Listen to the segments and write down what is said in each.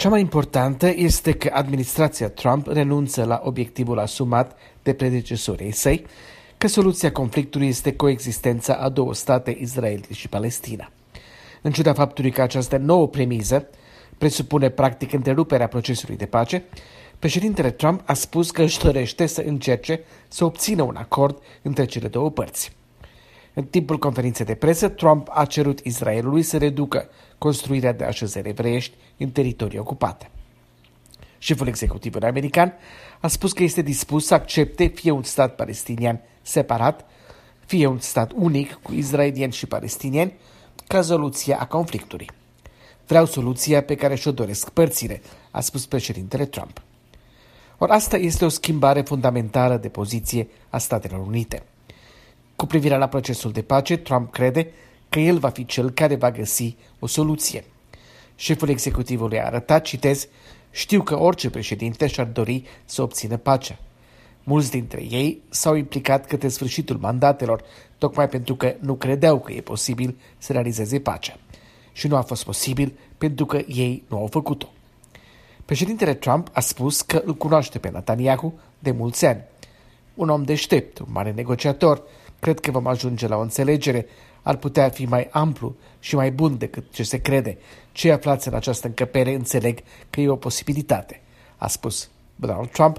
Cea mai importantă este că administrația Trump renunță la obiectivul asumat de predecesorii săi, că soluția conflictului este coexistența a două state, Israel și Palestina. În ciuda faptului că această nouă premiză presupune practic întreruperea procesului de pace, președintele Trump a spus că își dorește să încerce să obțină un acord între cele două părți. În timpul conferinței de presă, Trump a cerut Israelului să reducă construirea de așezări evreiești în teritorii ocupate. Șeful executiv american a spus că este dispus să accepte fie un stat palestinian separat, fie un stat unic cu israelieni și palestinieni ca soluția a conflictului. Vreau soluția pe care și-o doresc părțile, a spus președintele Trump. Ori asta este o schimbare fundamentală de poziție a Statelor Unite. Cu privire la procesul de pace, Trump crede că el va fi cel care va găsi o soluție. Șeful executivului a arătat, citez, știu că orice președinte și-ar dori să obțină pacea. Mulți dintre ei s-au implicat către sfârșitul mandatelor, tocmai pentru că nu credeau că e posibil să realizeze pacea. Și nu a fost posibil pentru că ei nu au făcut-o. Președintele Trump a spus că îl cunoaște pe Netanyahu de mulți ani. Un om deștept, un mare negociator, cred că vom ajunge la o înțelegere, ar putea fi mai amplu și mai bun decât ce se crede. Cei aflați în această încăpere înțeleg că e o posibilitate, a spus Donald Trump,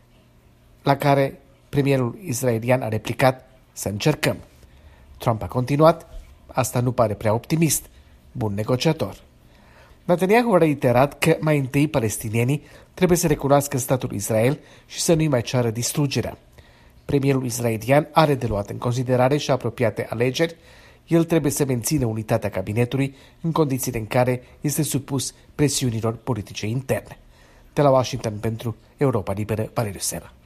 la care premierul israelian a replicat, să încercăm. Trump a continuat, asta nu pare prea optimist, bun negociator. Netanyahu a reiterat că mai întâi palestinienii trebuie să recunoască statul Israel și să nu-i mai ceară distrugerea. Premierul israelian are de luat în considerare și apropiate alegeri, el trebuie să mențină unitatea cabinetului în condițiile în care este supus presiunilor politice interne. De la Washington pentru Europa Liberă, Valeriu Sela.